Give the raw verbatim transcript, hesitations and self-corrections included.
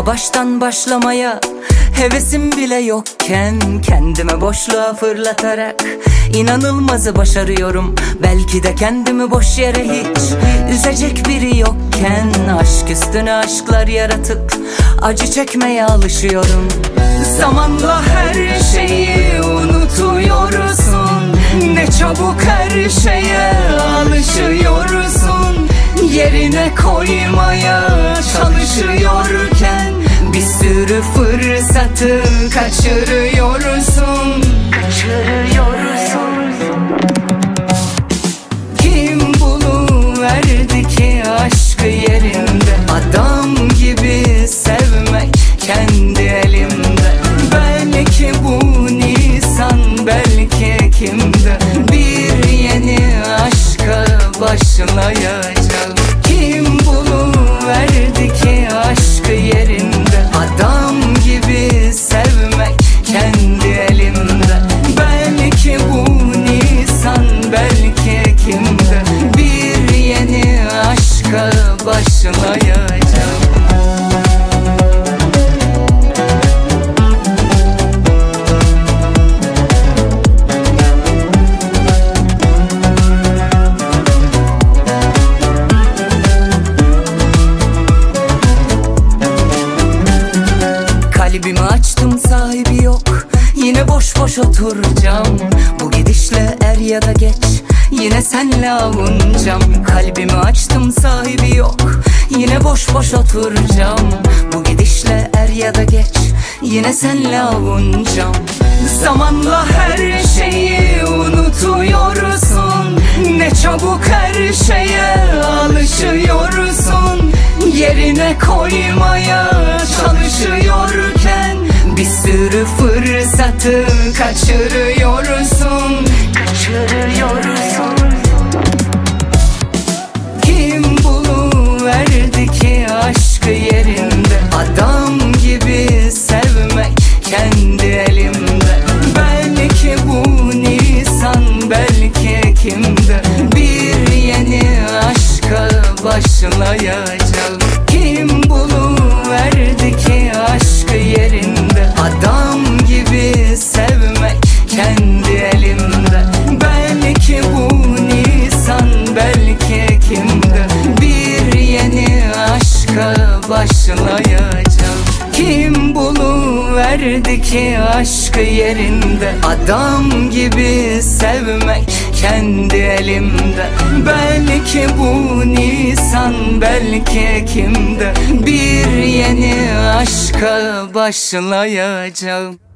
baştan başlamaya hevesim bile yokken kendimi boşluğa fırlatarak inanılmazı başarıyorum. Belki de kendimi boş yere hiç üzecek biri yokken aşk üstüne aşklar yaratıp acı çekmeye alışıyorum. Zamanla her şeyi unutuyorsun, ne çabuk her şeye alışıyorsun. Yerine koymaya çalışıyorken bir sürü fırsatı kaçırıyorsun. Kaçırıyorsun. Kim buluverdi ki aşkı yerinde? Adam gibi sevmek kendi elimde. Belki bu Nisan, belki Ekim'de bir yeni aşka başlayacağım. Kim buluverdi ki aşkı yerinde? Adam gibi sevmek kendi elimde. Belki bu Nisan, belki Ekim'de bir yeni aşka başlayacağım. Kalbimi açtım, sahibi yok, yine boş boş oturacağım. Bu gidişle er ya da geç yine senle avunacağım. Kalbimi açtım, sahibi yok, yine boş boş oturacağım. Bu gidişle er ya da geç yine senle avunacağım. Zamanla her şeyi unutuyorsun, ne çabuk her şeye alışıyorsun. Yerine koymaya çalışıyorken bir sürü fırsatı kaçırıyorsun. Kaçırıyorsun. Kim buluverdi ki aşkı yerinde? Adam gibi sevmek kendi elimde. Belki bu Nisan, belki Ekim'de bir yeni aşka başlayacağım. Kim buluverdi ki aşkı yerinde? Adam gibi sevmek kendi elimde. Belki bu Nisan, belki Ekim'de bir yeni aşka başlayacağım. Kim buluverdi ki aşkı yerinde? Adam gibi sevmek kendi elimde. Belki bu Nisan, belki Ekim'de bir yeni aşka başlayacağım.